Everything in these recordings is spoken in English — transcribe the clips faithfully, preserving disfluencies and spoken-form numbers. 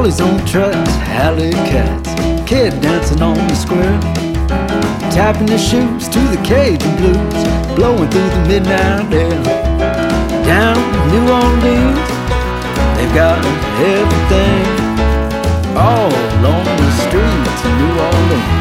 Dollies on trucks, alley cats, kid dancing on the square, tapping their shoes to the Cajun blues, blowing through the midnight air. Down in New Orleans, they've got everything, all along the streets of New Orleans.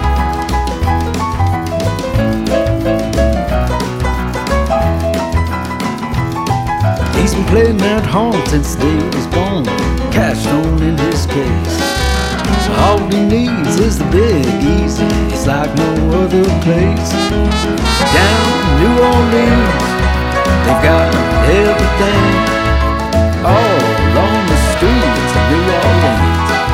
He's been playing that horn since the day he was born, cashed on in his case. So all he needs is the Big Easy, it's like no other place. Down in New Orleans, they've got everything, all along the streets of New Orleans.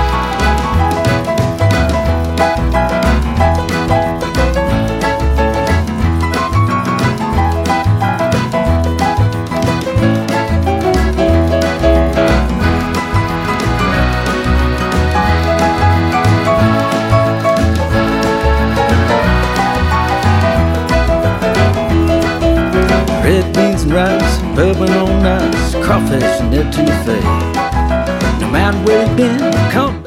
Red beans and rice, bourbon on ice, crawfish and etouffee. No matter where you've been, come